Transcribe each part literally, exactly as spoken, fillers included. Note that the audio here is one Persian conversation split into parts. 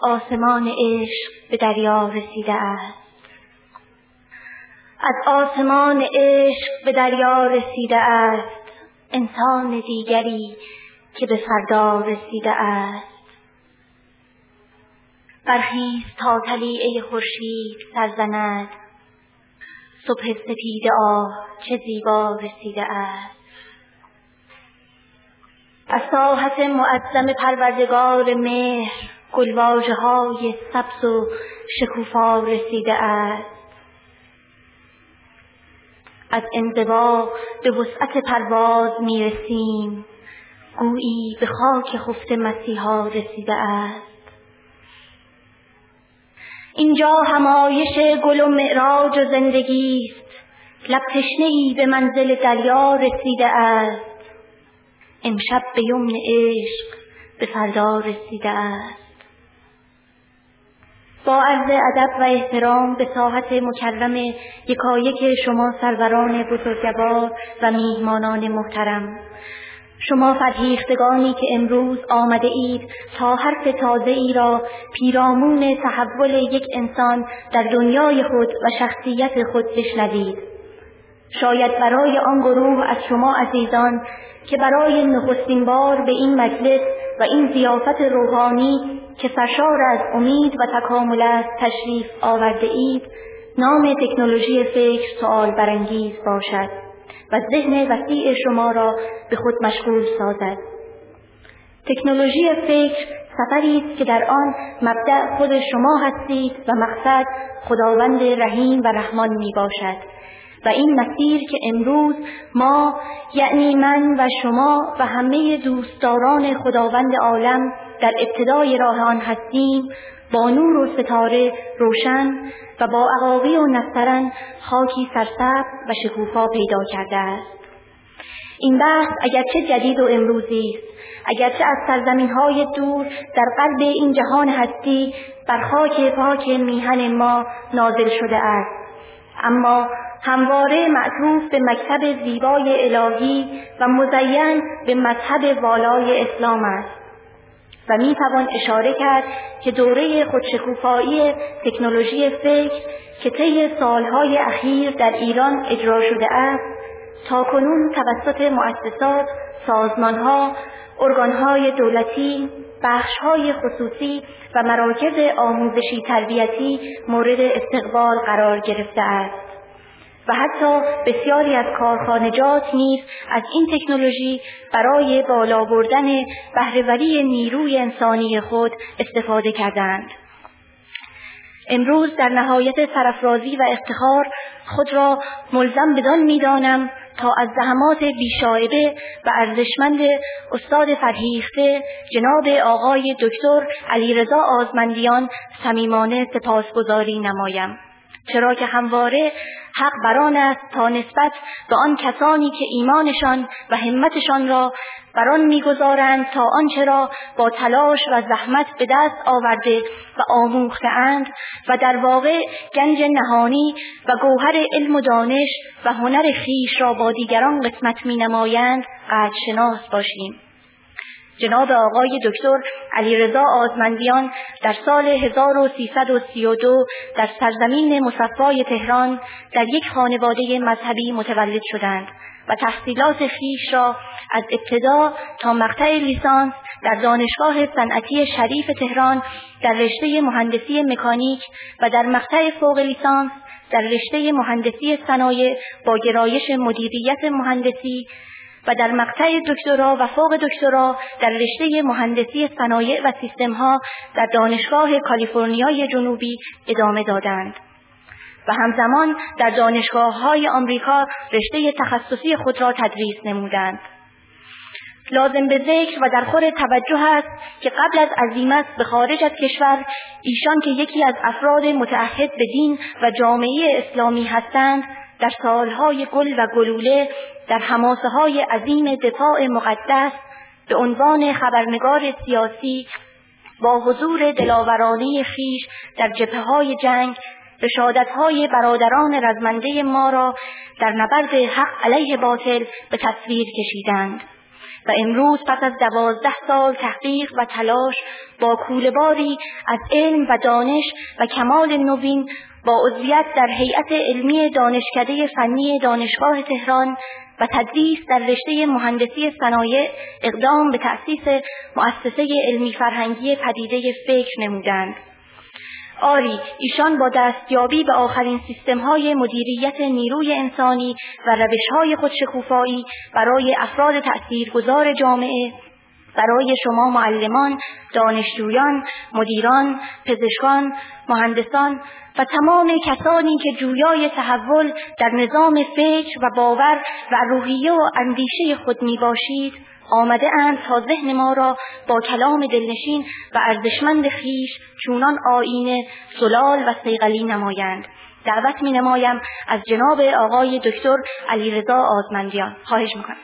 آسمان عشق به دریا رسیده است. از آسمان عشق به دریا رسیده است انسان دیگری که به فردا رسیده است. برخیز تا طلیعه خورشید سر زند، صبح سپید آه چه زیبا رسیده است. از ساحت معظم پروردگار مهر گلواژه های سبز و شکوفا رسیده است. از انزوا به وسعت پرواز می رسیم، گویی به خاک خفته مسیحا رسیده است. اینجا همایش گل و معراج و زندگی است، لب تشنه‌ای به منزل دریا رسیده است. امشب به یمن عشق به فردا رسیده است. با عرض ادب و احترام به ساحت مکرم یکایک شما سروران بزرگوار و میهمانان محترم، شما فرهیختگانی که امروز آمده اید تا حرف تازه ای را پیرامون تحول یک انسان در دنیای خود و شخصیت خود بشنوید. شاید برای آن گروه از شما عزیزان که برای نخستین بار به این مجلس و این ضیافت روحانی که سرشار از امید و تکامل است تشریف آورده اید، نام تکنولوژی فکر سوال برانگیز باشد و ذهن وسیع شما را به خود مشغول سازد. تکنولوژی فکر سفری است که در آن مبدأ خود شما هستید و مقصد خداوند رحیم و رحمان می باشد و این مسیر که امروز ما، یعنی من و شما و همه دوستداران خداوند عالم در ابتدای راه آن هستیم، با نور و ستاره روشن و با عقاقی و نسترن خاکی سرسبز و شکوفا پیدا کرده است. این بحث اگرچه جدید و امروزی است، اگرچه از سرزمین‌های دور در قلب این جهان هستی بر خاک پاک میهن ما نازل شده است، اما همواره معطوف به مکتب زیبای الهی و مزین به مذهب والای اسلام است و می توان اشاره کرد که دوره خودشکوفایی تکنولوژی فکر که طی سالهای اخیر در ایران اجرا شده است، تاکنون توسط مؤسسات، سازمانها، ارگانهای دولتی، بخشهای خصوصی و مراکز آموزشی تربیتی مورد استقبال قرار گرفته است و حتی بسیاری از کارخانجات نیز از این تکنولوژی برای بالا بردن بهره‌وری نیروی انسانی خود استفاده کردند. امروز در نهایت سرافرازی و افتخار خود را ملزم بدان می‌دانم تا از زحمات بی‌شایبه و ارزشمند استاد فرهیخته جناب آقای دکتر علیرضا آزمندیان صمیمانه سپاسگزاری نمایم، چرا که همواره حق بر آن است تا نسبت به آن کسانی که ایمانشان و همتشان را بر آن می‌گذارند تا آنچه را با تلاش و زحمت به دست آورده و آموخته‌اند و در واقع گنج نهانی و گوهر علم و دانش و هنر خویش را با دیگران قسمت می‌نمایند قدرشناس باشیم. جناب آقای دکتر علیرضا آزمندیان در سال هزار و سیصد و سی و دو در سرزمین مصفای تهران در یک خانواده مذهبی متولد شدند و تحصیلات خویش را از ابتدا تا مقطع لیسانس در دانشگاه صنعتی شریف تهران در رشته مهندسی مکانیک و در مقطع فوق لیسانس در رشته مهندسی صنایع با گرایش مدیریت مهندسی و در مقطع دکترا و فوق دکترا در رشته مهندسی صنایع و سیستم‌ها در دانشگاه کالیفرنیای جنوبی ادامه دادند و همزمان در دانشگاه‌های آمریکا رشته تخصصی خود را تدریس نمودند. لازم به ذکر و در خور توجه است که قبل از عزیمت به خارج از کشور ایشان که یکی از افراد متعهد به دین و جامعه اسلامی هستند، در سالهای گل و گلوله در حماسه‌های عظیم دفاع مقدس به عنوان خبرنگار سیاسی با حضور دلاورانه خویش در جبهه‌های جنگ رشادت‌های برادران رزمنده ما را در نبرد حق علیه باطل به تصویر کشیدند و امروز پس از دوازده سال تحقیق و تلاش با کوله‌باری از علم و دانش و کمال نوین با عضویت در هیئت علمی دانشکده فنی دانشگاه تهران و تدریس در رشته مهندسی صنایع اقدام به تأسیس مؤسسه علمی فرهنگی پدیده فکر نمودند. آری، ایشان با دستیابی به آخرین سیستم‌های مدیریت نیروی انسانی و روش‌های خودشکوفایی برای افراد تأثیرگذار جامعه، برای شما معلمان، دانشجویان، مدیران، پزشکان، مهندسان و تمام کسانی که جویای تحول در نظام فکر و باور و روحیه و اندیشه خود می باشید، آمده اند تا ذهن ما را با کلام دلنشین و ارزشمند خویش چونان آیین زلال و صیقلی نمایند. دعوت می نمایم از جناب آقای دکتر علیرضا آزمندیان. خواهش میکنم.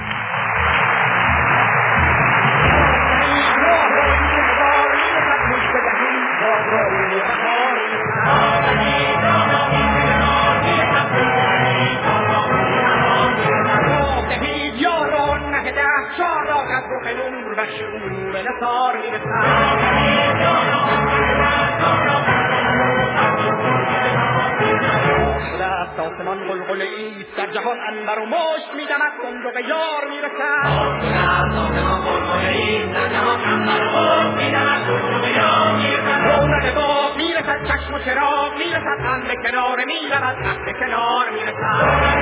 آسمان غلغله ایست در جهان انبر و مشت می‌دمد صندوق یار میرسد. آسمان غلغله ایست در جهان انبر و مشت می‌دمد صندوق یار میرسد. رونق باغ میرسد چشم و چراغ میرسد هم به کنار میرود هم به کنار میرسد.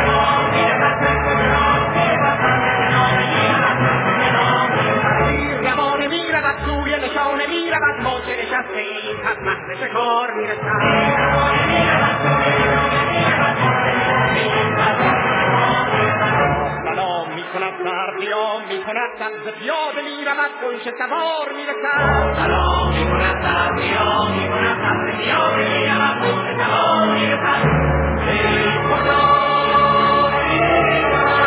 روانه میرود سوی نشانه میرود ما چه نشسته ایم پس محض شکار میرسد. سلام میکند سر قیام میکند سبز پیاده میرود گلش سوار میرسد. سلام میکند سر قیام میکند سبز پیاده میرود گلش سوار میرسد. ای خدا ای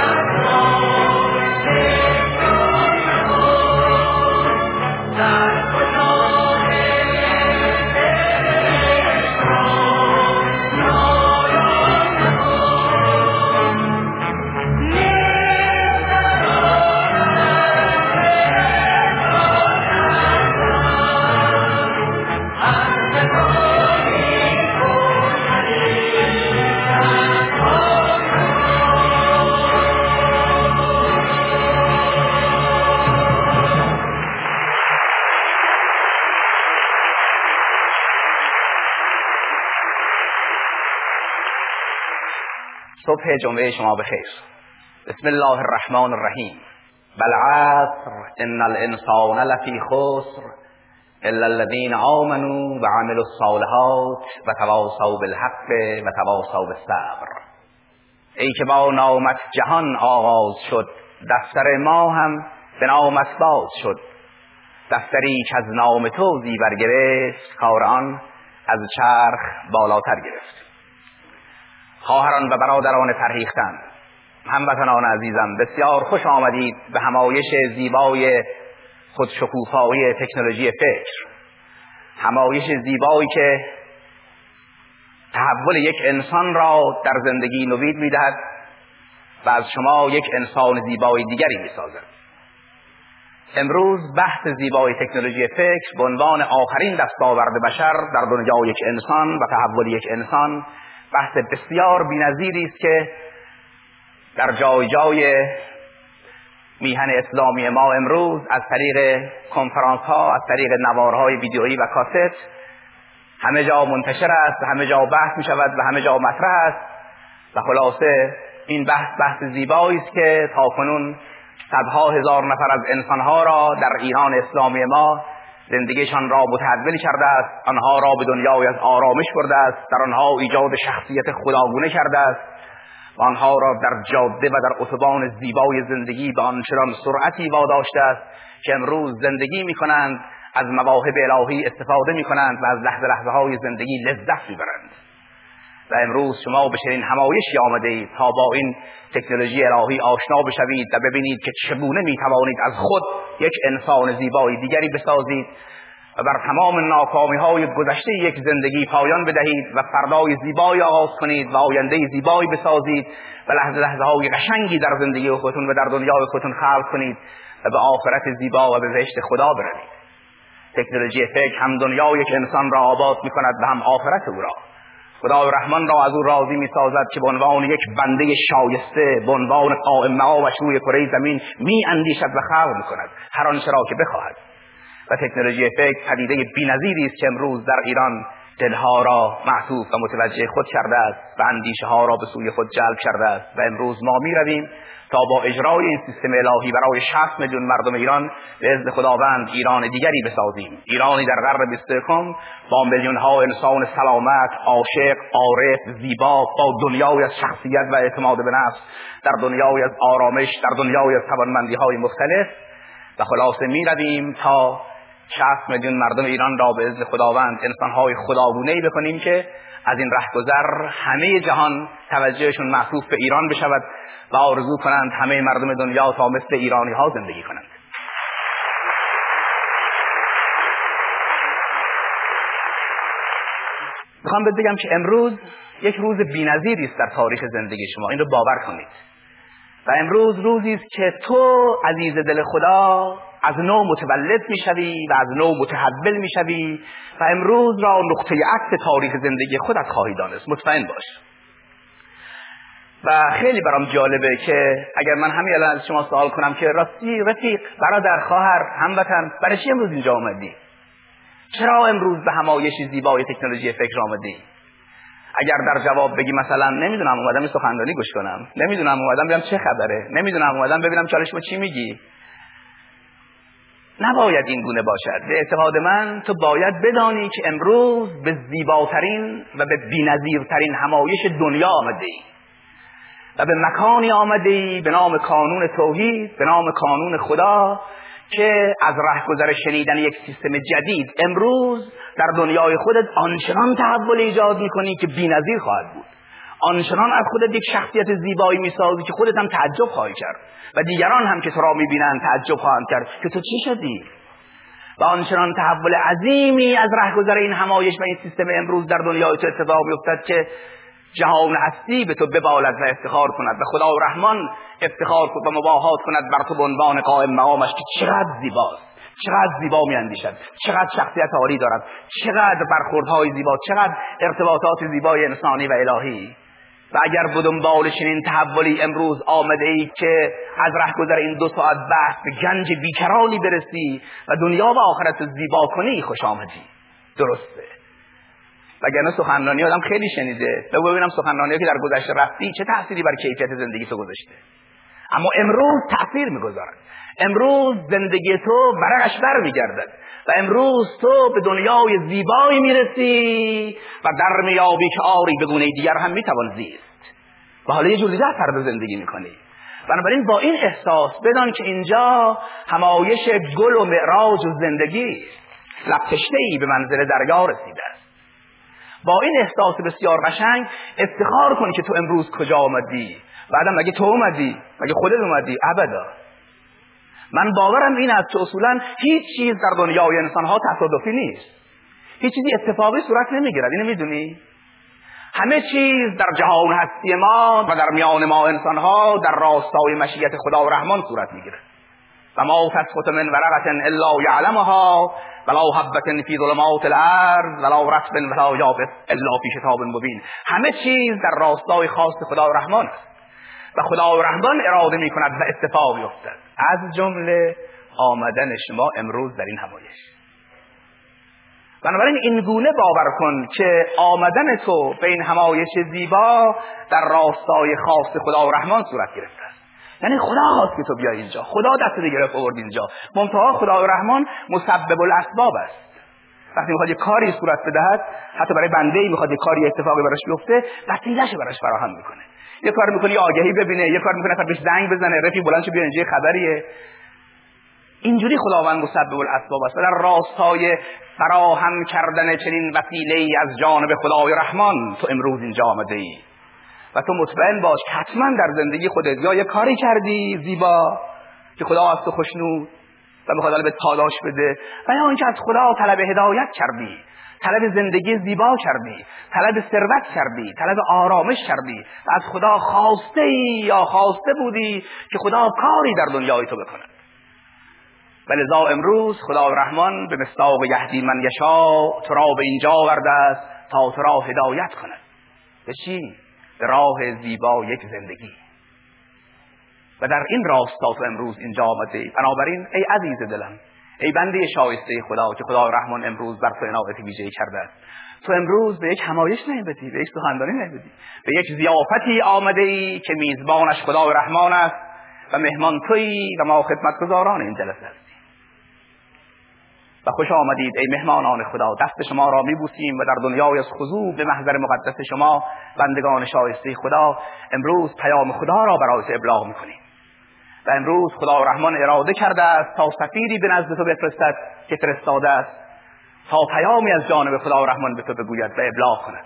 صبح جمعه شما بخیر. بسم الله الرحمن الرحیم. بالعصر ان الانسان لفی خسر الا الذين آمنوا وعملوا الصالحات وتواصوا بالحق وتواصوا بالصبر. ای که با نامت جهان آغاز شد، دفتر ما هم به نامت باز شد. دفتری که از نام تو زیور گرفت، کار آن از چرخ بالاتر گرفت. خواهران و برادران فرهیختن، هموطنان عزیزم، بسیار خوش آمدید به همایش زیبای خودشکوفایی تکنولوژی فکر. همایش زیبایی که تحول یک انسان را در زندگی نوید می‌دهد و از شما یک انسان زیبای دیگری می‌سازد. امروز بحث زیبای تکنولوژی فکر به عنوان آخرین دستاورد بشر در دنیا یک انسان و تحول یک انسان، بحث بسیار بی‌نظیری است که در جای جای میهن اسلامی ما امروز از طریق کنفرانس ها، از طریق نوارهای ویدیویی و کاست همه جا منتشر است، همه جا بحث می شود و همه جا مطرح است. و خلاصه این بحث بحث زیبایی است که تاکنون صدها هزار نفر از انسانها را در ایران اسلامی ما زندگیشان را متحول کرده است، آنها را به دنیای از آرامش برده است، در آنها ایجاد شخصیت خداگونه کرده است و آنها را در جاده و در اتوبان زیبای زندگی به آنچنان سرعتی واداشته است که امروز زندگی می‌کنند، از مواهب الهی استفاده می‌کنند و از لحظه لحظه های زندگی لذت می‌برند. و امروز شما به چنین همایشی آمده اید تا با این تکنولوژی الهی آشنا بشوید و ببینید که چگونه می‌توانید از خود یک انسان زیبای دیگری بسازید. و بر تمام ناکامی‌های گذشته یک زندگی پایان بدهید و فردای زیبایی آغاز کنید و آینده زیبایی بسازید و لحظه لحظه های قشنگی در زندگی خودتون و در دنیای خودتون خلق کنید و به آخرت زیبا و به بهشت خدا بروید. تکنولوژی فکر هم دنیای یک انسان را آباد می‌کند و هم آخرت او را. خدای رحمان را از او راضی می‌سازد که به عنوان یک بنده شایسته به عنوان قائم مقامش روی کره زمین می‌اندیشد و خلق می‌کند هر آنچه را که بخواهد. و تکنولوژی فکر پدیده بی‌نظیری است که امروز در ایران دلها را معطوف و متوجه خود کرده است و اندیشه ها را به سوی خود جلب کرده است و امروز ما می‌رویم تا با اجرای این سیستم الهی برای شصت میلیون مردم ایران به اذن خداوند ایران دیگری بسازیم، ایرانی در قرن بیست و یکم با میلیون ها انسان سلامت، عاشق، عارف، زیبا، با دنیای از شخصیت و اعتماد به نفس، در دنیای از آرامش، در دنیای از توانمندی های مختلف. و خلاصه می‌رویم تا شصت میلیون مردم ایران را به اذن خداوند انسان‌های خداگونه‌ای بکنیم که از این رهگذر همه جهان توجهشون معطوف به ایران بشود و آرزو کنند همه مردم دنیا تا مثل ایرانی‌ها زندگی کنند. میخوام بهت بگم که امروز یک روز بی‌نظیری است در تاریخ زندگی شما، این رو باور کنید. و امروز روزی است که تو عزیز دل خدا از نو متولد میشوی و از نو متحول میشوی و امروز را نقطه عطف تاریخ زندگی خودت خواهی دانست. مطمئن باش. و خیلی برام جالبه که اگر من همین الان از شما سوال کنم که راستی رفیق، برادر، خواهر، هموطن، برای چی امروز اینجا آمدی؟ چرا امروز به همایش زیبای تکنولوژی فکر آمدی؟ اگر در جواب بگی مثلا نمیدونم اومدم این سخنرانی گوش کنم، نمیدونم اومدم ببینم چه خبره، نمیدونم اومدم ببینم چالش ما چی میگی، نباید این گونه باشد. به اعتقاد من تو باید بدانی که امروز به زیباترین و به بی‌نظیرترین همایش دنیا آمده ای و به مکانی آمده ای به نام کانون توحید، به نام کانون خدا، که از رهگذر شنیدن یک سیستم جدید امروز در دنیای خودت آنچنان تحول ایجاد میکنی که بی‌نظیر خواهد بود. آنچنان از خودت یک شخصیت زیبایی میسازی که خودت هم تعجب خواهی کرد و دیگران هم که تو را میبینند تعجب خواهند کرد که تو چی شدی. و آنچنان تحول عظیمی از رهگذر این همایش و این سیستم امروز در دنیای تو اتفاق میافتد که جهان هستی به تو ببالد و افتخار کند و خدا رحمان افتخار کند و مباهات کند بر تو به عنوان قائم مقامش که چقدر زیباست، چقدر زیبا میاندیشد، چقدر شخصیت عالی دارد، چقدر برخوردهای زیبا، چقدر ارتباطات زیبای انسانی و الهی. و اگر به دنبال چنین تحولی امروز آمده ای که از رهگذر این دو ساعت بحث به گنج بیکرانی برسی و دنیا و آخرت زیبا کنی، خوش آمدی. درسته. وگرنه سخنرانی آدم خیلی شنیده، بگو ببینم سخنرانی که در گذشته رفتی چه تأثیری بر کیفیت زندگی تو گذاشته. اما امروز تأثیر میگذارد. امروز زندگی تو برقش بر میگردد و امروز تو به دنیای زیبایی میرسی و در میابی که آری به گونه دیگر هم میتوان زیست و حالا یه جور دیگر فرد زندگی میکنی. بنابراین با این احساس بدان که اینجا همایش گل و معراج و زندگی لبتشته‌ای به منزل دریا رسیده است. با این احساس بسیار قشنگ افتخار کنی که تو امروز کجا آمدی. بعدم مگه تو اومدی؟ مگه خودت اومدی؟ ابدا. من باورم این است که اصولا هیچ چیز در دنیای انسانها تصادفی نیست. هیچ چیزی اتفاقی صورت نمیگیرد. اینو میدونی؟ همه چیز در جهان هستی ما و در میان ما انسانها در راستای مشیت خدا رحمان صورت میگیرد. و ما تسقط من ورقة الا یعلمها ولا حبة فی ظلمات الارض ولا رطب ولا یابس الا فی کتاب مبین. همه چیز در راستای خواست خدا رحمان است و خدا رحمان اراده می کند و اتفاق میافتد، از جمله آمدن شما امروز در این همایش. بنابراین این گونه باور کن که آمدن تو به این همایش زیبا در راستای خواست خدا رحمان صورت گرفته است. یعنی خدا خواست که تو بیای اینجا، خدا دست تو گرفت آورد اینجا. منتها خدا رحمان مسبب الاسباب است. وقتی میخواد یه کاری صورت بدهد، حتی برای بنده‌ای میخواد یه کاری اتفاقی براش بیفته، وسیله‌اش براش فراهم میکنه. یه کار میکنه یه آگهی ببینه، یه کار میکنه بهش زنگ بزنه، رفیق بلند شه بیا اینجا خبریه. اینجوری خداوند مسبب الاسباب است و در راستای فراهم کردن چنین وسیله‌ای از جانب خدای رحمان تو امروز اینجا آمده‌ای. و تو مطمئن باش که حتما در زندگی خودت یا یه کاری کردی زیبا که خدا از تو خوشنود، و میخواد حالا به پاداش بده، و یا اینکه از خدا طلب هدایت کردی، طلب زندگی زیبا کردی، طلب ثروت کردی، طلب آرامش کردی و از خدا خواسته ای یا خواسته بودی که خدا کاری در دنیای تو بکنه. ولذا امروز خدا رحمان به مصداق یهدی من یشاء تو را به اینجا آورده است تا تو را هدایت کند. به چی؟ به راه زیبا یک زندگی. و در این راستا تو امروز اینجا آمده. بنابراین ای عزیز دلم، ای بنده شایسته خدا که خدا رحمان امروز بر تو عنایت ویژه‌ای کرده است، تو امروز به یک همایش نیامدی، به یک سخنرانی نیامدی، به یک ضیافتی آمده ای که میزبانش خدا رحمان است و مهمان تویی و ما خدمتگزاران این جلسه هستیم. و خوش آمدید ای مهمانان خدا، دست شما را میبوسیم و در دنیای از خضوع به محضر مقدس شما بندگان شایسته خدا امروز پیام خدا را برای تو ابلاغ میکنیم. و امروز خدا رحمان اراده کرده است تا سفیری به نزد تو بفرستد که فرستاده است تا پیامی از جانب خدا رحمان به تو بگوید و ابلاغ کند.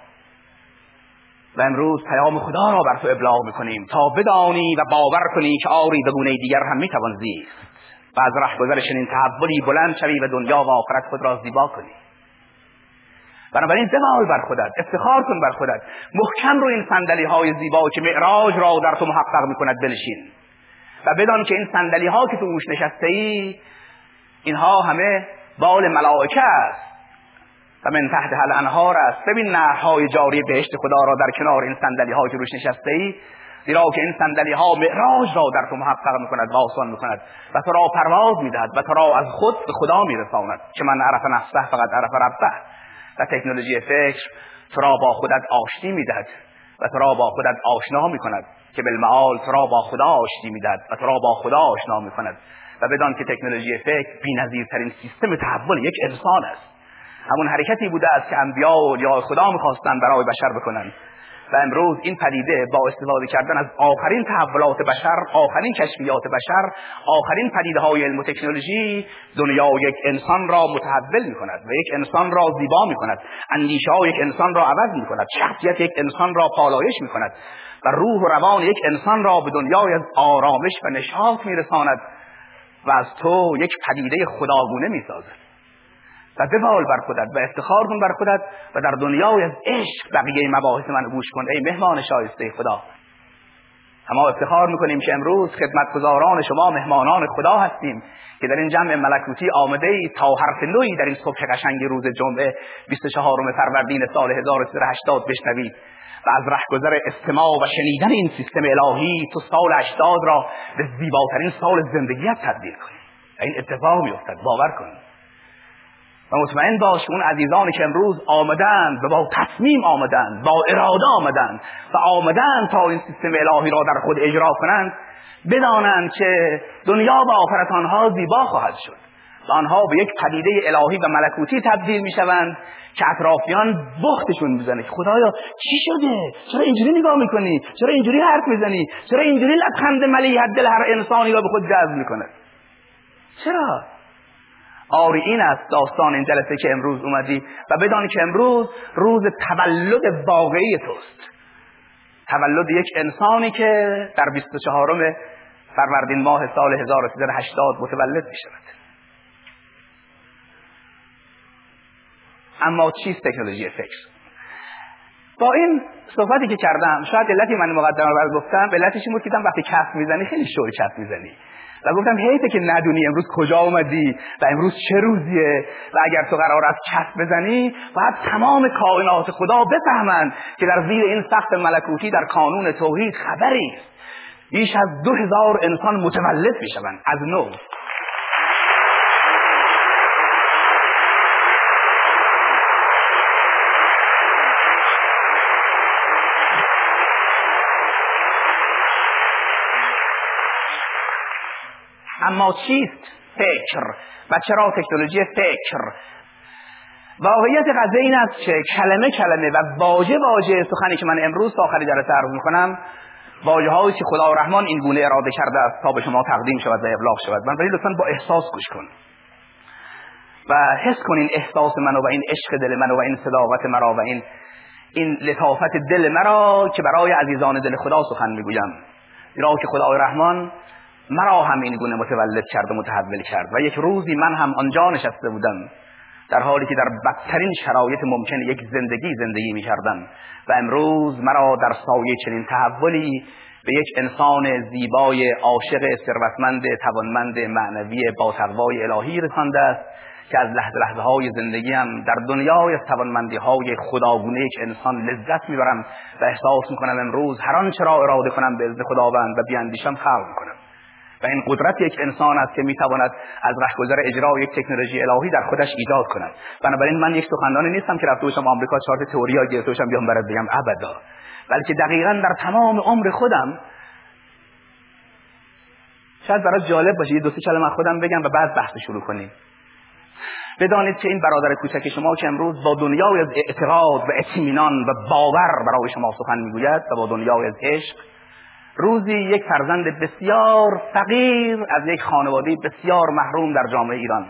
و امروز پیام خدا را بر تو ابلاغ میکنیم تا بدانی و باور کنی که آری به گونه دیگر هم میتوان زیست و از رهگذر چنین تحولی بلند شوی و دنیا و آخرت خود را زیبا کنی. بنابراین بمال بر خودت، افتخار کن بر خودت، محکم رو این صندلی های زیبا که معراج را در تو محقق میکند بنشین و بدان که این صندلی ها که تو روش نشسته ای اینها همه بال ملائکه است و من تحت هل انهار است. ببین نهرهای جاری بهشت خدا را در کنار این صندلی ها که روش نشسته ای، زیرا که این صندلی ها معراج را در تو محقق میکند و آسان میکند و تو را پرواز میدهد و تو را از خود به خدا میرساند که من عرف نفسه فقط عرف ربه. و تکنولوژی فکر تو را با خودت آشتی میدهد و تو را با خودت آشنا میکند که بالمعال تو را با خدا آشتی میدهد و تو را با خدا آشنا میکند. و بدان که تکنولوژی فکر بی‌نظیرترین سیستم تحول یک انسان است. همون حرکتی بوده است که انبیا و اولیاء خدا میخواستن برای بشر بکنن و امروز این پدیده با استفاده کردن از آخرین تحولات بشر، آخرین کشفیات بشر، آخرین پدیده های علم و تکنولوژی دنیا یک انسان را متحول می کند و یک انسان را زیبا می کند، اندیشه ها یک انسان را عوض می کند، شخصیت یک انسان را پالایش می کند و روح و روان یک انسان را به دنیای از آرامش و نشاط می رساند و از تو یک پدیده خداگونه می سازد. و ببال بر خودت و افتخار کن بر خودت و در دنیای از عشق بقیه مباحث من گوش کن ای مهمان شایسته خدا. اما افتخار میکنیم که امروز خدمتگزاران شما مهمانان خدا هستیم که در این جمع ملکوتی آمده ای تا حرف نوعی در این صبح قشنگ روز جمعه بیست و چهارم فروردین سال هزار و سیصد و هشتاد بشنوید و از رهگذر استماع و شنیدن این سیستم الهی تو سال هشتاد را به زیباترین سال زندگیت تبدیل کنی. این اتفاق میافتد، باور کن و مطمئن باش که اون عزیزانی که امروز آمدند و با تصمیم آمدند، با اراده آمدند و آمدند تا این سیستم الهی را در خود اجرا کنند، بدانند که دنیا و آخرت آنها زیبا خواهد شد و آنها به یک پدیده الهی و ملکوتی تبدیل می شوند که اطرافیان بختشون میزنه که خدایا چی شده؟ چرا اینجوری نگاه میکنی؟ چرا اینجوری حرف میزنی؟ چرا اینجوری لبخند ملیح دل هر انسانی را به خود جذب میکنه؟ چرا؟ آری این است داستان این جلسه که امروز اومدی و بدانی که امروز روز تولد واقعی توست، تولد یک انسانی که در بیست و چهارم فروردین ماه سال هزار و سیصد و هشتاد متولد می شود. اما چیست تکنولوژی فکر؟ با این صحبتی که کردم شاید علتی من مقدمه رو گفتم علتش این بود که وقتی کف میزنی خیلی شوی کف میزنی و گفتم حیفه که ندونی امروز کجا اومدی و امروز چه روزیه و اگر تو قرار است کف بزنی باید تمام کائنات خدا بفهمند که در زیر این سقف ملکوتی در قانون توحید خبری است. بیش از دو هزار انسان متولد میشوند از نو. اما چیست فکر و چرا تکنولوژی فکر؟ واقعیت قضیه این است که کلمه کلمه و واژه واژه سخنی که من امروز تا آخر جلسه عرض می‌کنم واژه هایی که خدا رحمان این گونه اراده کرده است تا به شما تقدیم شود و ابلاغ شود. من ولی لطفاً با احساس گوش کن و حس کن این احساس منو و این عشق دل منو و این صداقت مرا و این این لطافت دل مرا که برای عزیزان دل خدا سخن میگویم. زیرا که خدای رحمان مرا هم این گونه متولد کرد و متحول کرد. و یک روزی من هم آنجا نشسته بودم در حالی که در بدترین شرایط ممکن یک زندگی زندگی می کردم و امروز مرا در سایه چنین تحولی به یک انسان زیبای، عاشق، ثروتمند، توانمند، معنوی، با تقوای الهی رسانده است که از لحظه لحظه های زندگیم در دنیای از توانمندی های خداگونه یک انسان لذت میبرم و احساس میکنم امروز هر آنچه را اراده کنم به اذن خداوند و بیاندیشم خلق میکنم. و این قدرت یک انسان است که میتواند از رهگذر اجرای یک تکنولوژی الهی در خودش ایجاد کند. بنابراین من یک سخنرانی نیستم که رفته باشم آمریکا چهار تا تئوری ها گرفته باشم بیام برات بگم، ابدا، بلکه دقیقاً در تمام عمر خودم شاید برات جالب باشه یه دو سه کلمه خودم بگم و بعد بحث شروع کنیم. بدانید که این برادر کوچک شما که امروز با دنیای از اعتقاد و اطمینان و باور برای شما سخن میگوید و با دنیای از عشق، روزی یک فرزند بسیار فقیر از یک خانواده بسیار محروم در جامعه ایران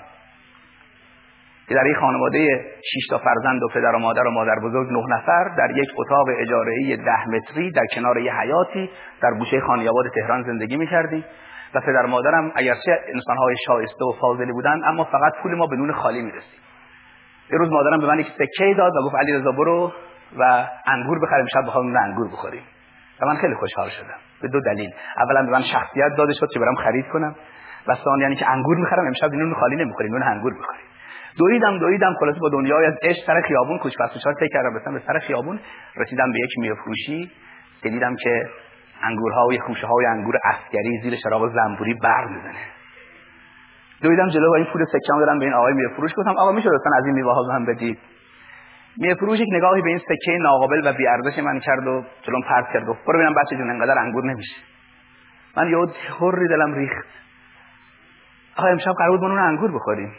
که در یک خانواده شش تا فرزند و پدر و مادر و مادر بزرگ نه نفر در یک اتاق اجاره‌ای ده متری در کنار یک حیاتی در گوشه خانیاباد تهران زندگی می‌کردیم و پدر مادرم اگرچه انسان‌های شایسته و فاضلی بودند اما فقط پول ما به نون خالی می‌رسید. یه روز مادرم به من یک سکه داد و گفت علیرضا برو و انگور بخریم، شب بخوام انگور بخوریم. و من خیلی خوشحال شدم به دو دلیل. اولا به من شخصیت داده شد که برام خرید کنم و ثانیا یعنی که انگور می‌خرم امشب نون خالی نمی‌خوریم، نون انگور بخوریم. دویدم دویدم خلاص با دنیای از عشق سر خیابون کوچ پسوچار طی کردم، رسیدم به سر خیابون، رسیدم به یک میوه فروشی که دیدم که انگورهای خوشه‌های انگور عسکری زیر چراغ زنبوری برق میزنه. دویدم جلو و این پول سکه‌ام دادم به این آقای میوه فروش، گفتم آقا میشه لطفاً از این میوه‌ها به من بدید؟ میوه فروش یک نگاهی به این سکه ناقابل و بی ارزش من کرد و جلوم پرت کرد، گفت برو ببینم بچه جون انقدر انگور نمیشه. من یهو حری دلم ریخت. آقا امشب قرار بود نون انگور بخوریم.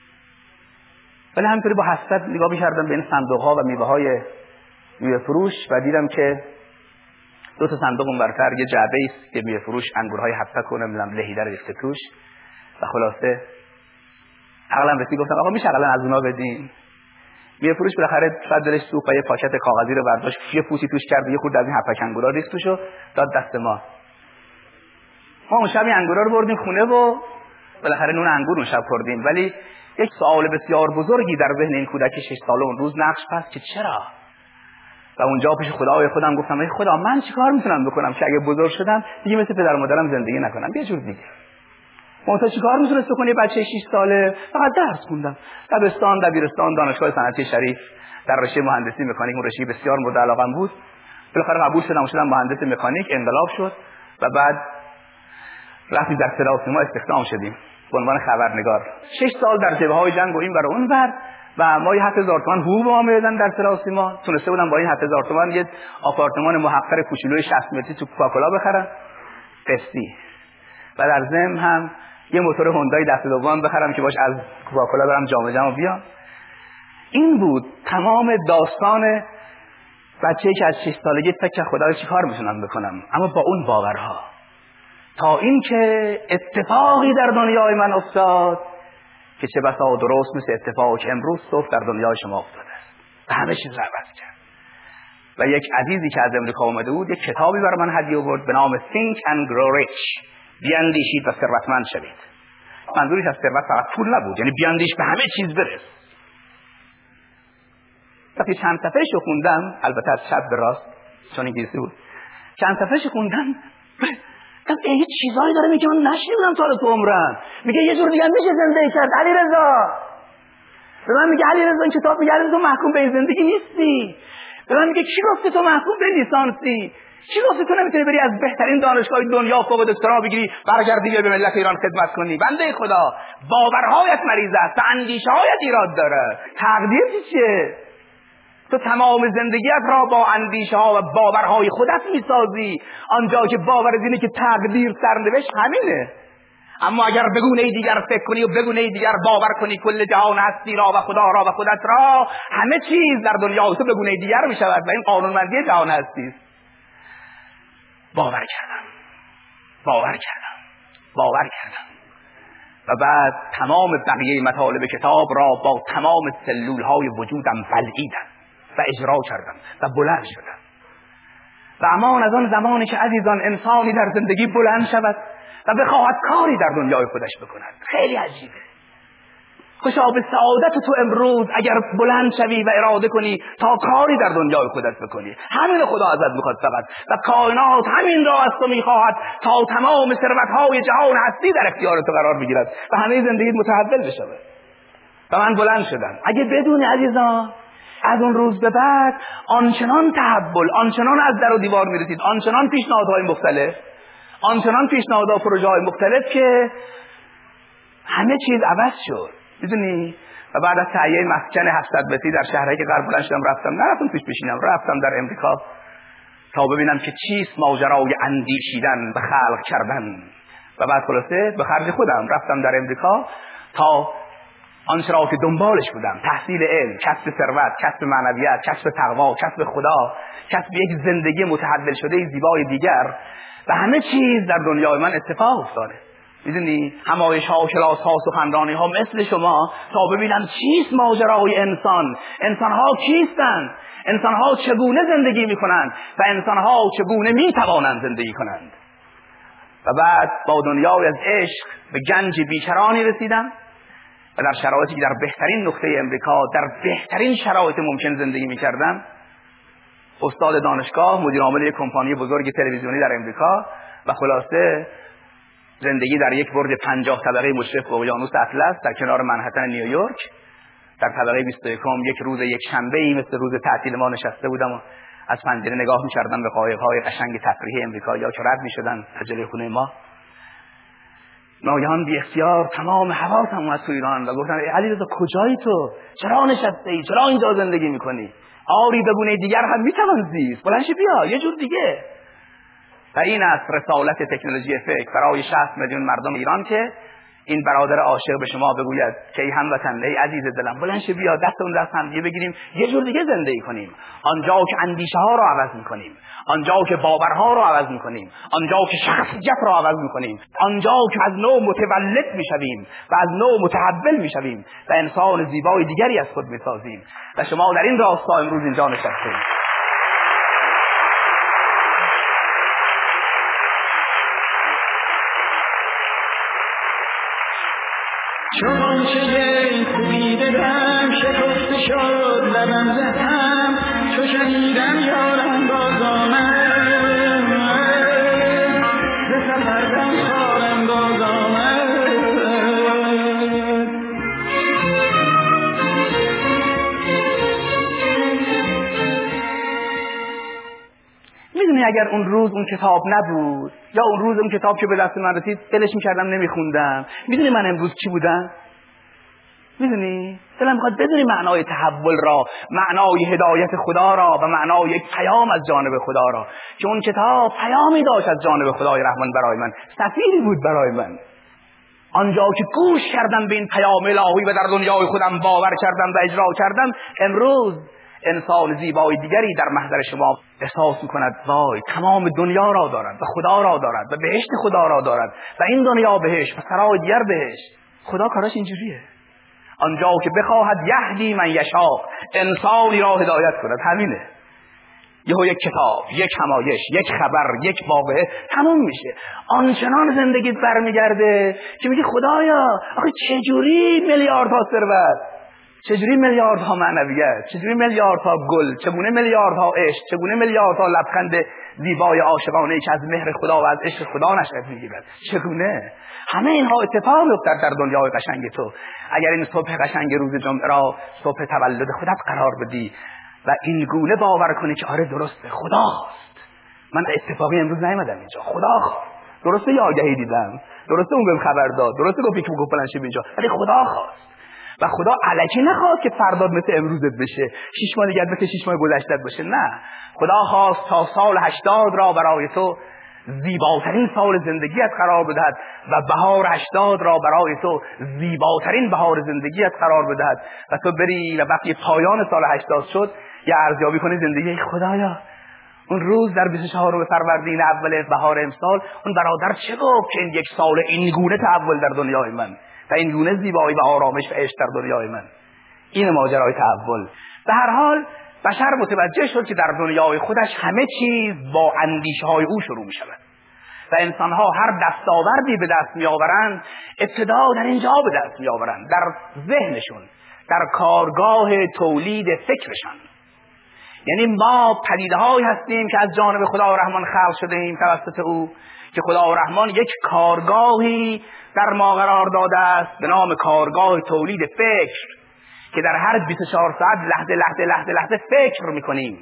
ولی همینطوری با حسرت نگاه می‌کردم به این صندوق‌ها و میوه‌های میوه فروش و دیدم که دو تا صندوق اونورتر یه جعبه است که میوه فروش انگورهای هفت تا نمیدونم لهیده رو ریخته توش و خلاصه عقلم رسید گفتم آقا میشه عقلا از اونها بدین؟ میوه فروش بالاخره شاید دلش سوخت و یه پاکت کاغذی رو برداشت، یه پوسی توش کرد، یه خورده از این هفت انگورا ریخت توش و داد دست ما. ما اون شب انگورا رو بردیم خونه و بالاخره نون انگور اون شب خوردیم. ولی یک سوال بسیار بزرگی در ذهن این کودک شش ساله اون روز نقش بست که چرا؟ و اونجا پیش خدای خودم گفتم ای خدا من چیکار میتونم بکنم که اگه بزرگ شدم دیگه مثل پدر و مادرم زندگی نکنم، یه جور دیگه. من تو چیکار میتونست بکنی بچه شش ساله؟ فقط درس خوندم. دبستان، دبیرستان، دانشگاه صنعتی شریف در رشته مهندسی مکانیک، اون رشته بسیار مورد علاقه‌ام بود. بالاخره قبول شدم و شدم مهندس مکانیک، انقلاب شد و بعد رفتیم در صدا و سیما استخدام شدیم به عنوان خبرنگار. شش سال در جبهه‌های جنگ و این ور و اون ور و ما یه هفت هزار تومان حقوق ما میدادن در صدا و سیما. تونسته بودم با این هفت هزار تومان یه آپارتمان محقر کوچولوی شصت متری تو کوکاکولا بخرم قسطی و در ضمن هم یه موتور هوندای دست دوم بخرم که باش از کوکاکولا برم جام جم و بیام. این بود تمام داستان بچه‌ای که از شش سالگی فکر خدا چیکار میتونم بکنم، اما با اون باورها، تا اینکه اتفاقی در دنیای من افتاد که چه بسا درست مثل اتفاقی که امروز صبح در دنیای شما افتاده است و همه چیز رو عوض کرد. و یک عزیزی که از امریکا اومده بود یک کتابی برای من هدیه آورد به نام Think and Grow Rich، بیاندیشید و ثروتمند شوید. منظورش از ثروت فقط پول نبود، یعنی بیاندیش به همه چیز برس. وقتی چند صفحه‌اش رو خوندم، البته از چپ به راست چون انگلیسی بود، چند صفحه‌اش خوندم گفتم یه چیزایی داره میگه من نشنیدم تا تو عمرم. میگه یه جور دیگه میشه زندگی کرد علیرضا. به من میگه علیرضا این کتاب میگه تو محکوم به زندگی نیستی. به من میگه کی گفته تو محکوم به لیسانسی؟ کی گفته تو نمیتونی بری از بهترین دانشگاه دنیا فوق دکترا بگیری برگردی به ملت ایران خدمت کنی؟ بنده خدا باورهایت مریض است، اندیشه‌هایت ایراد داره. تقدیر چیه؟ تو تمام زندگیت را با اندیشه ها و باورهای خودت میسازی، آنجا که باور اینه که تقدیر سرنوشت همینه. اما اگر بگونه دیگر فکر کنی و بگونه دیگر باور کنی کل جهان هستی را و خدا را و خودت را، همه چیز در دنیا تو بگونه دیگر می شود و این قانونمندی جهان هستی است. باور کردم باور کردم باور کردم و بعد تمام بقیه مطالب کتاب را با تمام سلول های وجودم بلعیدم و اجرا کردم و بلند شدم. و امان از آن زمانی که عزیزان انسانی در زندگی بلند شود و بخواهد کاری در دنیای خودش بکند. خیلی عجیبه. خوشا به سعادت تو امروز اگر بلند شوی و اراده کنی تا کاری در دنیای خودت بکنی. همین خدا ازت میخواد فقط، و کائنات همین را از تو میخواهد تا تمام ثروت‌های جهان هستی در اختیار تو قرار بگیرد و همه زندگیت متحول بشه. و من بلند شدم. اگه بدونی عزیزان از اون روز به بعد آنچنان تحول، آنچنان از در و دیوار میرسید، آنچنان پیشنهادهای مختلف، آنچنان پیشنهادها پروژه‌های مختلف که همه چیز عوض شد. میدونی؟ و بعد از تهیه مسکن هفتصد متری در شهرهایی که قرار بلند شدم رفتم، نرفتم پیش بشینم، رفتم در امریکا تا ببینم که چیست ماجرای اندیشیدن و خلق کردن. و بعد خلاصه به خرج خودم رفتم در امریکا تا آنچه را که دنبالش بودم، تحصیل علم، کسب ثروت، کسب معنویت، کسب تقوا، کسب خدا، کسب یک زندگی متحول شده زیبای دیگر و همه چیز در دنیای من اتفاق افتاده. میدونی همایش ها و کلاس ها و سخنرانی ها مثل شما تا ببینم چیست ماجرای انسان، انسان ها کیستند، انسان ها چگونه زندگی میکنند و انسان ها چگونه میتوانند زندگی کنند. و بعد با دنیای از عشق به گنج بیکرانی رسیدم و در شرایطی که در بهترین نقطه امریکا در بهترین شرایط ممکن زندگی میکردم، استاد دانشگاه، مدیر عامل یک کمپانی بزرگ تلویزیونی در امریکا و خلاصه زندگی در یک برج پنجاه طبقه مشرف به اقیانوس اطلس در کنار منهتن نیویورک در طبقه بیست و یک. یک روز یک شنبه‌ای مثل روز تعطیل ما نشسته بودم و از پنجره نگاه می‌کردم به قایق‌های قشنگ تفریحی امریکایی‌ها که رد می‌شدن از جلوی خونه ما. ناگهان بی اختیار تمام حواسم اومد تو ایران و گفتم ای علیرضا کجایی تو؟ چرا نشستی؟ چرا اینجا زندگی می‌کنی؟ آری به گونه دیگر هم می‌توان زیست. بلند شو بیا یه جور دیگه. و این است رسالت تکنولوژی فکر برای شصت میلیون مردم ایران که این برادر عاشق به شما بگوید که ای هموطن، ای عزیز دلم، بلند شو بیا دست اون دست هم دیگه بگیریم یه جور دیگه زندگی کنیم. آنجا که اندیشه ها رو عوض میکنیم، آنجا که باورها رو عوض میکنیم، آنجا که شخصیت رو عوض میکنیم، آنجا که از نوع متولد میشویم و از نوع متحول میشویم و انسان زیبای دیگری از خود میسازیم. و شما در این راستا امروز اینجا نشستید. چون چه کوبیدم شکفته شد لبم زدم چو شنیدم یارم باز آمد ز سفردم خارم باز آمد. میدونی اگر اون روز اون کتاب نبود یا اون روز اون کتاب که به دست من رسید دلش میکردم نمیخوندم، میدونی من امروز چی بودم؟ میدونی؟ دلم میخواد بدونی معنای تحول را، معنای هدایت خدا را و معنای یک پیام از جانب خدا را، که اون کتاب پیامی داشت از جانب خدای رحمان برای من، سفیری بود برای من. آنجا که گوش کردم به این پیام الهی و در دنیای خودم باور کردم و اجرا کردم، امروز انسان زیبای دیگری در محضر شما احساس میکند وای تمام دنیا را دارد و خدا را دارد و بهشت خدا را دارد و این دنیا بهشت و سرای دیگر بهشت. خدا کارش اینجوریه. آنجا که بخواهد یهدی من یشا، انسانی را هدایت کند، همینه. یهو یک کتاب، یک همایش، یک خبر، یک واقعه تموم میشه. آنچنان زندگیت برمیگرده که میگی خدایا آخه چجوری میلیاردها ثروت، چجوری میلیاردها معنویت، چجوری میلیاردها گل، چگونه میلیاردها عشق، چگونه میلیاردها لبخند زیبای عاشقانه که از مهر خدا و از عشق خدا نشأت میگیرد، چگونه همه اینها اتفاق میافتد در دنیای قشنگ تو اگر این صبح قشنگ روز جمعه را صبح تولد خودت قرار بدی و این گونه باور کنی که آره درسته خداست. من اتفاقی امروز نیومدم اینجا، خدا خواست. درسته یه آگهی دیدم، درسته اون بهم خبر داد، درسته گفت که گفت فلان شه اینجا، ولی خدا خواست. و خدا الکی نخواست که فرداد مثل امروزت بشه، شش ماه دیگه مثل شش ماه گذشتهت بشه. نه، خدا خواست تا سال هشتاد را برای تو زیباترین سال زندگیت قرار بدهد و بهار هشتاد را برای تو زیباترین بهار زندگیت قرار بدهد و تو بری و وقتی پایان سال هشتاد شد یه ارزیابی کنی زندگی خدایا اون روز در بیست و چهارم فروردین اول بهار امسال اون برادر چه گفت که این یک سال این گونه تحول در دنیای من و این گونه زیبایی و آرامش و عشق در دنیای من. این ماجرای تحول. به هر حال بشر متوجه شد که در دنیای خودش همه چیز با اندیشه های او شروع می شود و انسانها هر دستاوردی به دست میآورند ابتدا در اینجا به دست میآورند، در ذهنشون، در کارگاه تولید فکرشان. یعنی ما پدیده‌هایی هستیم که از جانب خدا رحمان خلق شده ایم توسط او، که خدا رحمان یک کارگاهی در ما قرار داده است به نام کارگاه تولید فکر، که در هر بیست و چهار ساعت لحظه لحظه لحظه لحظه فکر میکنیم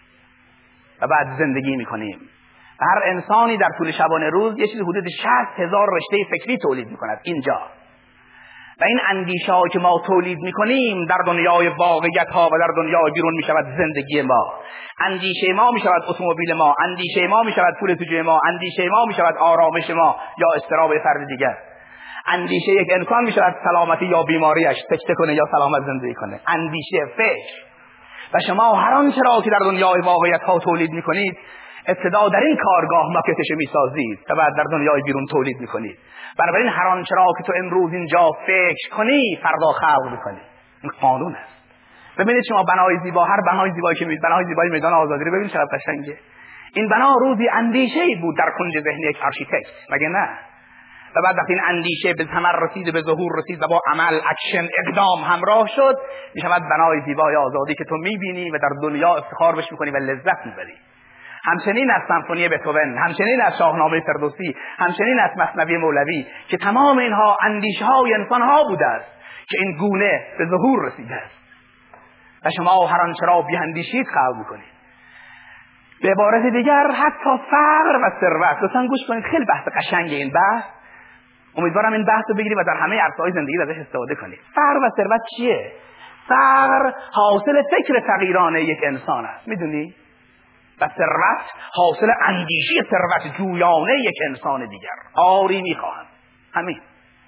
و بعد زندگی میکنیم. و هر انسانی در طول شبانه روز یه چیزی حدود شصت هزار رشته فکری تولید میکند اینجا. و این اندیشه ها که ما تولید میکنیم در دنیای واقعیت ها و در دنیای بیرون میشود زندگی ما. اندیشه ما میشود اتومبیل ما، اندیشه ما میشود پول تو جیب ما، اندیشه ما میشود آرامش ما یا اضطراب فرد دیگر. اندیشه یک انسان میشود سلامتی یا بیماریش، سکته کنه یا سلامت زندگی کنه. اندیشه فکر. و شما هر آنچه را که در دنیای واقعیت ها تولید میکنید ابتدا در این کارگاه ماکتش میسازید و بعد در دنیای بیرون تولید میکنید. بنابراین هر آنچه را که تو امروز اینجا فکر کنی فردا خلق میکنی. این قانون است. ببینید شما بنای زیبا، هر بنای زیبایی که میبینید، بنای زیبای میدان آزادی رو ببینید چقدر قشنگه. این بنا روزی اندیشه‌ای بود در کنج ذهن یک آرشیتکت، مگه نه؟ و بعد وقتی این اندیشه به ثمر رسید، به ظهور رسید و با عمل، اکشن، اقدام همراه شد، میشود بنای زیبای آزادی که تو میبینی و در دنیا افتخار بهش میکنی و لذت میبری. همچنین از سمفونی بتهوون، همچنین از شاهنامه فردوسی، همچنین از مثنوی مولوی، که تمام اینها اندیشه های انسان ها بوده است که این گونه به ظهور رسیده است. و شما هر آنچه را بیاندیشید خلق میکنید. به عبارت دیگر حتی فقر و ثروت، لطفاً گوش کنید، خیلی بحث قشنگ این بحث. امیدوارم این بحث رو بگیرید و در همه عرصه‌های زندگی ازش استفاده کنید. فقر و ثروت چیه؟ فقر حاصل فکر فقیرانه یک انسان است، میدونی؟ و ثروت حاصل اندیشه ثروت جویانه یک انسان دیگر. آری میخواهم. همین.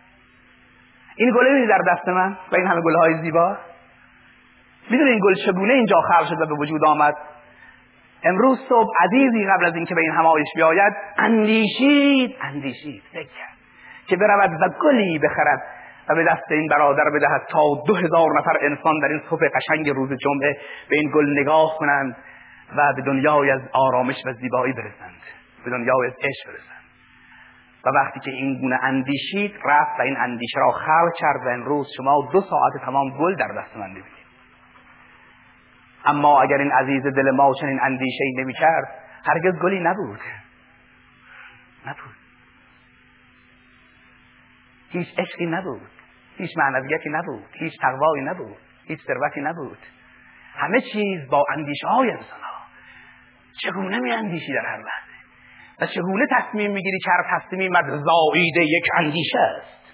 این گل می‌بینید در دست من و این همه گل‌های زیبا؟ میدونی این گل چگونه اینجا خلق شد و به وجود آمد؟ امروز صبح عزیزی قبل از اینکه به این همایش بیاید اندیشید اندیشید فکر کرد که برود و گلی بخرد و به دست این برادر بدهد تا دو هزار نفر انسان در این صبح قشنگ روز جمعه به این گل نگاه کنند و به دنیای از آرامش و زیبایی برسند، به دنیای از عشق برسند. و وقتی که این گونه اندیشید رفت و این اندیشه را خلق کرد و امروز شما دو ساعت تمام گل در دست من می‌بینید. اما اگر این عزیز دل ما چنین اندیشه‌ای نمی‌کرد هرگز گلی نبود. نبود. هیچ عشقی نبود، هیچ معنویتی نبود، هیچ تقوایی نبود، هیچ ثروتی نبود. همه چیز با اندیشه‌های انسان‌ها. چگونه می‌اندیشی در هر لحظه و چگونه تصمیم می‌گیری که هر تصمیمی زائد یک اندیشه است.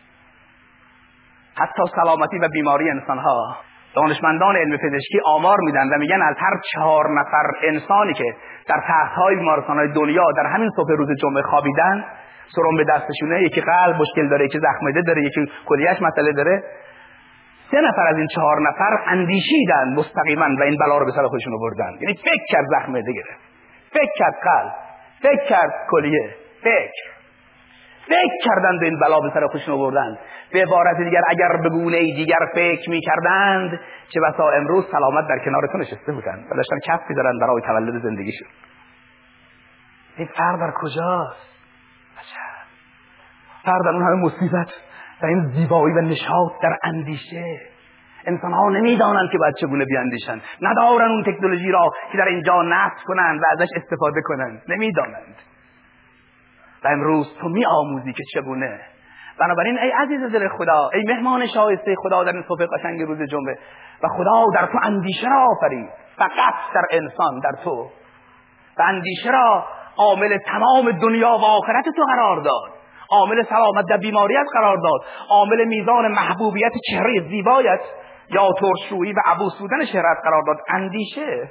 حتی سلامتی و بیماری انسان‌ها، دانشمندان علم پزشکی آمار میدن و میگن از هر چهار نفر انسانی که در تخت‌های بیمارستان‌های دنیا در همین صبح روز جمعه خوابیدن، سرم به دستشونه، یکی قلب مشکل داره، یکی زخم معده داره، یکی کلیه‌اش مسئله داره، سه نفر از این چهار نفر اندیشیدن مستقیما و این بلا رو به سر خودشون آوردن. یعنی فکر کرد زخم معده گرفت، فکر کرد قلب، فکر کرد کلیه، فکر فکر کردند به این بلا به سر خودشون آوردن. به عبارت دیگر اگر به گونه دیگر فکر می‌کردند چه بسا امروز سلامت در کنارتون نشسته بودند و داشتن کف می‌زدن برای تولد زندگیشون. این فرق در کجاست؟ عجب. فرق در اون همه مصیبت و این زیبایی و نشاط در اندیشه. انسان‌ها نمی‌دانند که باید چگونه بیاندیشند، ندارن اون تکنولوژی را که در اینجا نصب کنند و ازش استفاده کنند، نمی‌دانند. و امروز تو می آموزی که چگونه. بنابراین ای عزیز دل خدا، ای مهمان شایسته خدا در این صبح قشنگ روز جمعه، و خدا در تو اندیشه را آفرید، فقط در انسان، در تو، و اندیشه را عامل تمام دنیا و آخرت تو قرار داد، عامل سلامت در بیماریت قرار داد، عامل میزان محبوبیت چهره زیبایت یا ترشرویی و عبوس بودن چهره‌ات قرار داد اندیشه.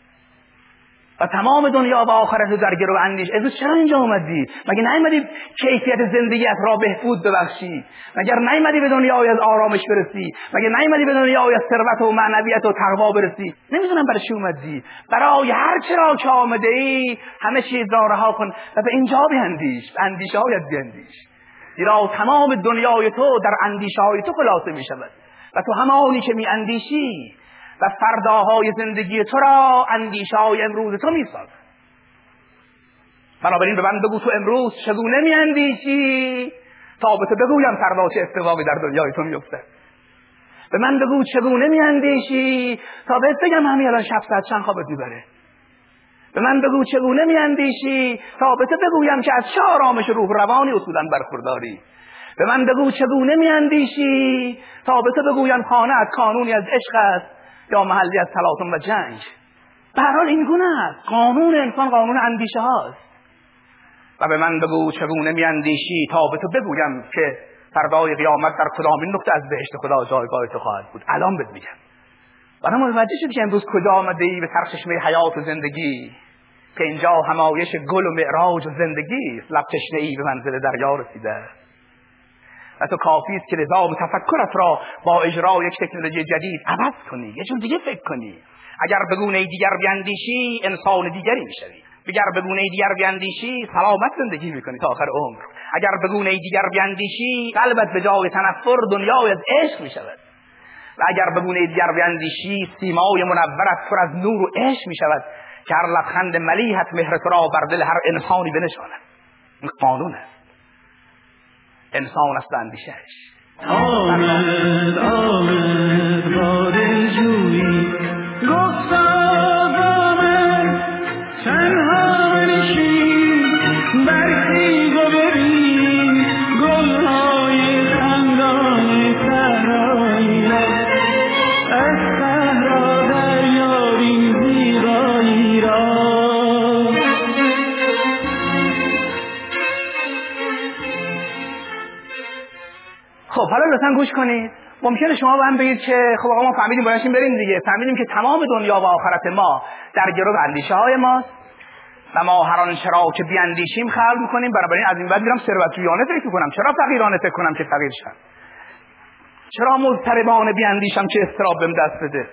و تمام دنیا و آخرت در گرو اندیشه. امروز چرا اینجا اومدی؟ مگه نیومدی کیفیت زندگیت را بهبود ببخشی؟ مگر نیومدی به دنیای از آرامش برسی؟ مگر نیومدی به دنیای از ثروت و معنویت و تقوا برسی؟ نمیدونم برای چی اومدی. برای هر چرا که آمده ای همه چیز را رها کن و به اینجا بیاندیش، اندیشه هایت بیاندیش. زیرا تمام دنیای تو در اندیشه های تو خلاصه می شود و تو همانی که می اندیشی و فرداهای زندگی تو را اندیشه های امروز تو می سازد. بنابراین به من بگو تو امروز چگونه میاندیشی تا به تو بگویم فردا چه اتفاقی در دنیای تو میفته. به من بگو چگونه میاندیشی تا بهت بگم همین الان شب ساعت چند خوابت میبره. به من بگو چگونه میاندیشی تا به تو بگویم که از چه آرامش روح روانی اصولا برخورداری. به من بگو چگونه میاندیشی تا به تو بگویم خانه از کانونی از عشق است یا محلی از تلاطم و جنگ. به هر حال این گونه است. قانون انسان قانون اندیشه هاست. و به من بگو چگونه میاندیشی تا به تو بگویم که فردای قیامت در کدامین نقطه از بهشت خدا جایگاه تو خواهد بود. الان بهت میگم. برای متوجه شدی که امروز کجا آمده ای به سرچشمه حیات و زندگی، که اینجا همایش گل و معراج و زندگی است. لب تشنه ای به منزل دریا رسیده و تو کافی است که نظام تفکرت را با اجرای یک تکنولوژی جدید عوض کنی، یه جور دیگه فکر کنی. اگر به گونه دیگر بیاندیشی انسان دیگری میشوی. اگر به گونه دیگر بیاندیشی سلامت زندگی میکنی تا آخر عمر. اگر به گونه دیگر بیاندیشی قلبت به جای تنفر دنیای از عشق میشود. و اگر به گونه دیگر بیاندیشی سیمای منورت پر از نور و عشق میشود که هر لبخند ملیحت مهر تو را بر دل هر انسانی بنشاند. این قانون است. انسان است اندیشه‌اش. آمد آمد باد جویی گفتاد آمد تنها نشین برخیز و ببین گلهای خندان صحرایی را از صحرا دریابی زیبایی را. خب حالا لطفاً گوش کنید. ممکنه شما به هم بگید که خب آقا ما فهمیدیم بایدیم بریم دیگه. فهمیدیم که تمام دنیا و آخرت ما در گرو اندیشه های ماست و ما هر آنچه را که بیاندیشیم خلق می‌کنیم. بنابراین از این بعد میرم ثروتجویانه فکر کنم. چرا فقیرانه فکر کنم که فقیر شم؟ چرا مضطربانه بیاندیشم که اضطراب بهم دست بده؟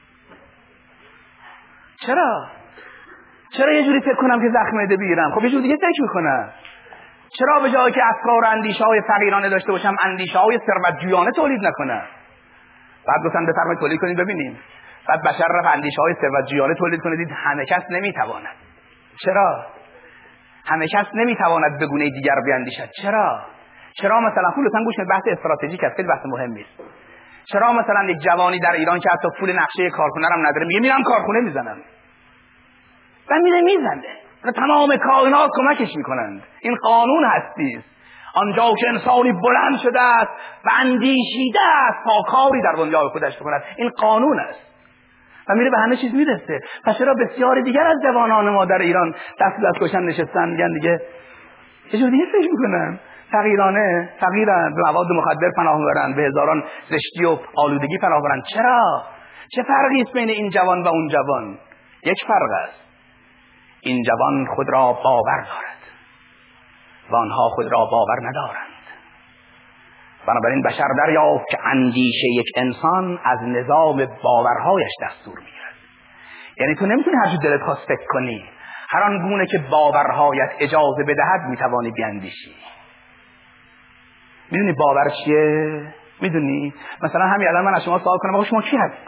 چرا؟ چرا یه جوری فکر کنم که زخم معده بگیرم؟ خب یه جوری دیگه فکر می‌کنم. چرا به جایی که افکار اندیشه های فقیرانه داشته باشم اندیشه های ثروتجویانه تولید نکنم؟ بعد گفتن بفرمایید تولید کنید ببینیم. بعد بشر رفت اندیشه های ثروتجویانه تولید کنه، دید همه کس نمیتواند. چرا؟ همه کس نمیتواند به گونه دیگر بیاندیشد. چرا؟ چرا مثلا پول لطفاً گوش کنید، بحث استراتژیک است، خیلی بحث مهمی است. چرا مثلا یک جوانی در ایران که حتی پول نقشه کارخونه هم نداره میگه میرم کارخونه میزنم؟ و میره میزنه و تمام کائنات کمکش میکنند. این قانون هستی است. آنجا که انسانی بلند شده است و اندیشیده است تا کاری در دنیای خودش بکند، این قانون است و میره به همه چیز میرسه. پس چرا بسیاری دیگر از جوانان ما در ایران دست دست کشن نشستن میگن دیگه یه جور دیگه فکر میکنن، فقیرانه فقیرن، به مواد مخدر پناه میبرن، به هزاران زشتی و آلودگی پناه میبرن. چرا؟ چه فرقی است بین این جوان و اون جوان؟ یک فرق است. این جوان خود را باور دارد و آنها خود را باور ندارند. بنابراین بشر دریافت که اندیشه یک انسان از نظام باورهایش دستور میگیرد. یعنی تو نمیتونی هر چی دلت خواست فکر کنی. هر آن گونه که باورهایت اجازه بدهد میتوانی بیاندیشی. میدونی باور چیه؟ میدونی؟ مثلا همین الان من از شما سوال کنم آقا شما کی هستی؟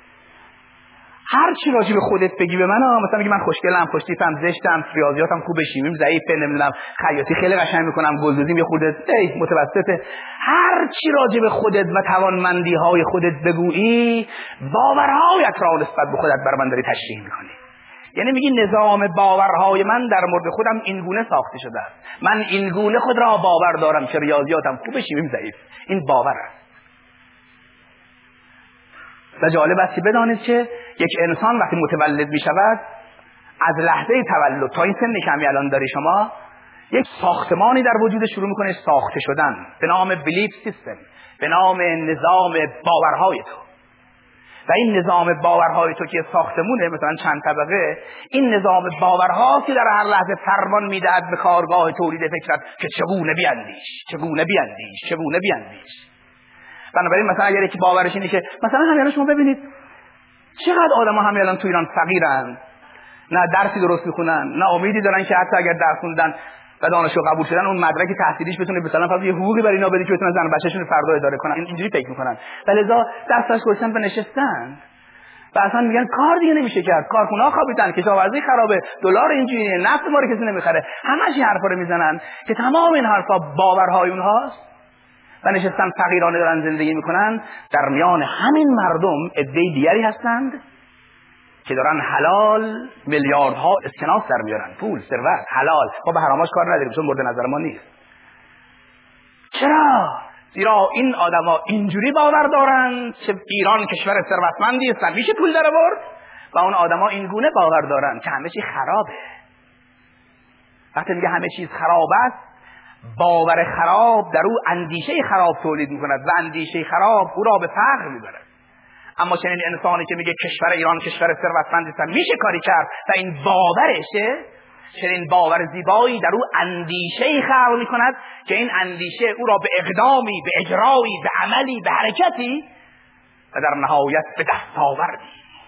هر چی راجع به خودت بگی به من، مثلا میگی من خوشگلم، خوشتیپم، زشتم، ریاضیاتم خوبه، شیمیم ضعیفه، نمیدونم خیاطی خیلی قشنگ میکنم، گلدوزیم یه خودت ای متوسطه. هر چی راجع به خودت و توانمندی های خودت بگویی، باورهایت را نسبت به خودت بر من داری تشریح میکنی. یعنی میگی نظام باورهای من در مورد خودم این گونه ساخته شده است. من این گونه خود را باور دارم که ریاضیاتم خوبه، شیمیم ضعیف. این باور است. و جالب است که بدانید که یک انسان وقتی متولد می شود، از لحظه تولد تا این سنی که همی الان داری شما، یک ساختمانی در وجود شروع میکنه ساخته شدن به نام بلیف سیستم، به نام نظام باورهای تو. و این نظام باورهای تو که ساختمونه مثلا چند طبقه، این نظام باورها که در هر لحظه فرمان میدهد به کارگاه تولید فکرت که چگونه بیاندیش، چگونه بیاندیش، چگونه بیاندیش. بنابراین مثلا اگر یکی باورش اینه که مثلا همین شما ببینید چقدر آدم‌ها همین الان تو ایران فقیرن، نه درسی درست میخونن، نه امیدی دارن که حتی اگر درس خوندن و دانشگاه قبول شدن اون مدرک تحصیلیش بتونه مثلا فقط یه حقوقی برای اینا بده که بتونن زن بچه‌شون فردا اداره کنن. اینجوری فکر میکنن. ولذا درسش گذاشتن و نشستن. و اصلا میگن کار دیگه نمیشه کرد، کارخونه‌ها خوابیدن، کشاورزی خرابه، دلار اینجوریه، نفت ما رو کسی نمیخره. همش این حرفا رو میزنن که تمام این حرفا باورهای اونهاست و نشستن فقیرانه دارن زندگی میکنن. در میان همین مردم عده‌ای دیگری هستند که دارن حلال میلیاردها اسکناس در میارن، پول، ثروت، حلال. ما به حراماش کار نداریم چون مورد نظر ما نیست. چرا؟ زیرا این آدما اینجوری باور دارن که ایران کشور ثروتمندی است، میشه پول در آورد، و اون آدما این گونه باور دارن که همه چیز خرابه. وقتی میگه همه چیز خراب است، باور خراب در او اندیشه خراب تولید میکند و اندیشه خراب او را به فقر میبرد. اما چنین انسانی که میگه کشور ایران کشور ثروتمندی است میشه کاری کرد و این باورشه، چنین باور زیبایی در او اندیشه خلق میکند که این اندیشه او را به اقدامی، به اجرایی، به عملی، به حرکتی و در نهایت به دستاوردی.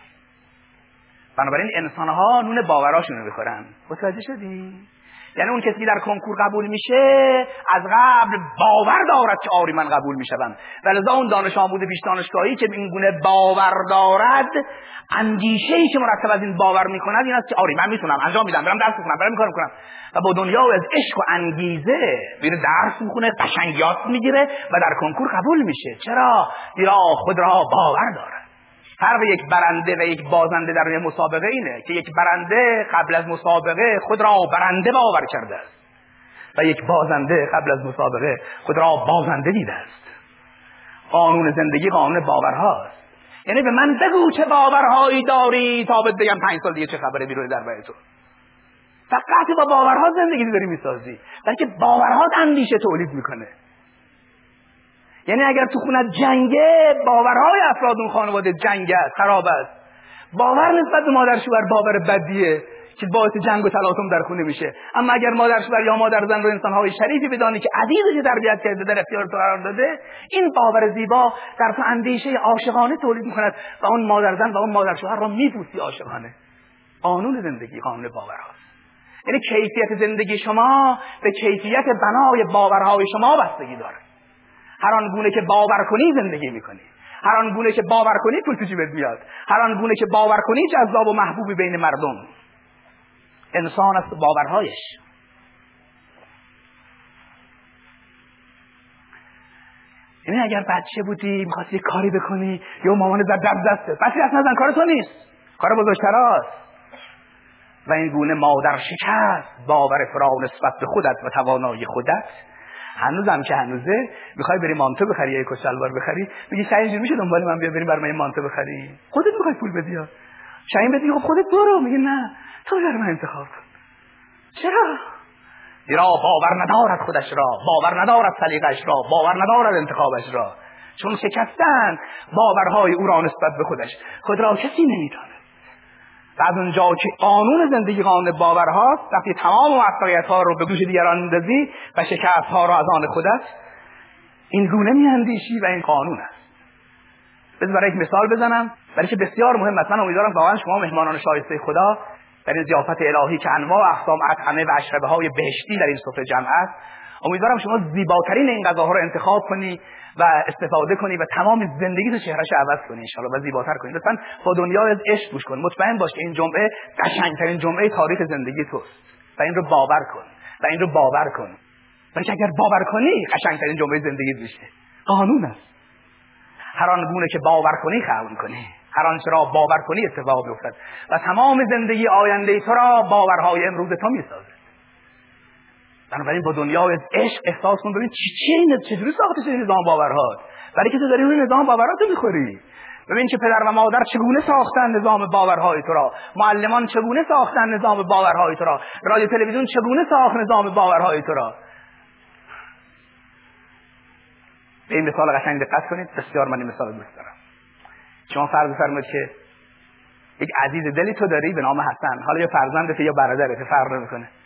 بنابراین انسانها نون باوراشون رو میخورن. متوجه شدی؟ یعنی اون کسی که در کنکور قبول میشه از قبل باور دارد که آری من قبول میشم، ولذا اون دانش آموز پیش دانشگاهی که این گونه باور دارد، اندیشه‌ای که مرتب از این باور میکند این است که آری من میتونم، انجام میدم، برم درس بخونم، برم کار میکنم و با دنیا و از عشق و انگیزه میره درس میخونه، قشنگ یاد میگیره و در کنکور قبول میشه. چرا؟ زیرا خود را باور دارد. فرق یک برنده و یک بازنده در مسابقه اینه که یک برنده قبل از مسابقه خود را برنده باور کرده است و یک بازنده قبل از مسابقه خود را بازنده دیده است. قانون زندگی قانون باورهاست. یعنی به من بگو چه باورهایی داری تا بهت بگم پنج سال دیگه چه خبره بیرون درباره تو. فقط با باورها زندگی داری میسازی، بلکه باورها اندیشه تولید میکنه. یعنی اگر تو خونت جنگه، باورهای افراد اون خانواده جنگ است، خراب است. باور نسبت به مادر شوهر باور بدیه که باعث جنگ و تلاطم در خونه میشه. اما اگر مادر شوهر یا مادر زن رو انسان‌های شریفی بدانی که عزیزش تربیت کرده، در اختیار تو قرار داده، این باور زیبا در تو اندیشه عاشقانه تولید میکند و اون مادر زن و اون مادر شوهر رو میبوسی عاشقانه. قانون زندگی قانون باورهاست. یعنی کیفیت زندگی شما به کیفیت بنای باورهای شما بستگی داره. هر آن گونه که باور کنی زندگی میکنی، هر آن گونه که باور کنی پول تو جیبت میاد، هر آن گونه که باور کنی جذاب و محبوبی بین مردم. انسان است باورهایش. یعنی اگر بچه بودی میخواستی کاری بکنی یا مامان زد در دسته، بچه دست نزن، کار تو نیست، کار بزرگتراست. و این گونه مادر شکست باور فرا نسبت به خودت و توانایی خودت. هنوزم که هنوزه میخوای بری مانتو بخری یا یک شلوار بخری، میگی شاید اینجوری میشه دنبال من بیا بریم برام یه مانتو بخری، خودت میخوای پول بدی. شاید بدی خب خودت برو، میگه نه تو برای من انتخاب کن. چرا؟ زیرا باور ندارد خودش را، باور ندارد سلیقه‌اش را، باور ندارد انتخابش را، چون شکستن باورهای او را نسبت به خودش. خود را کسی نمیداند. و از اونجا که قانون زندگی قانون باورهاست، وقتی تمام موفقیت‌ها رو به دوش دیگران میندازی و شکست‌ها رو از آن خودت، این گونه میاندیشی و این قانون است. بذار برای یک مثال بزنم، برای که بسیار مهم است. من امیدوارم واقعا شما مهمانان شایسته خدا در این ضیافت الهی که انواع اقسام اطعمه و اشربه‌های بهشتی در این سفره جمع است، امیدوارم شما زیباترین این غذاها رو انتخاب کنی و استفاده کنی و تمام زندگی تو چهرهش عوض کنی ان شاء الله و زیباتر کنی. لطفاً با دنیا از عشق گوش کن. مطمئن باش که این جمعه قشنگترین جمعه تاریخ زندگی توست و این رو باور کن و این رو باور کن. بلکه اگر باور کنی قشنگترین جمعه زندگی میشه. قانون است. هر آن گونه که باور کنی خلق کنی، هر آنچه را باور کنی اتفاق میافتد و تمام زندگی آینده تو را باورهای امروز تو میسازه. بنابراین با دنیا از عشق احساس کن، ببین چی چی اینه، چجوری ساخته شده نظام باورها، برای که تو داری اون نظام باوراتو میخوری. ببین که پدر و مادر چگونه ساختن نظام باورهای تو را، معلمان چگونه ساختن نظام باورهای تو را، رادیو تلویزیون چگونه ساخت نظام باورهای تو را. به این مثال قشنگ دقت کنید، بسیار من این مثال دوست دارم. شما فرض بفرمایید که یک عزیز دلی تو داری به نام حسن، حالا یا فرزندت یا برادرت فرق نمیکنه.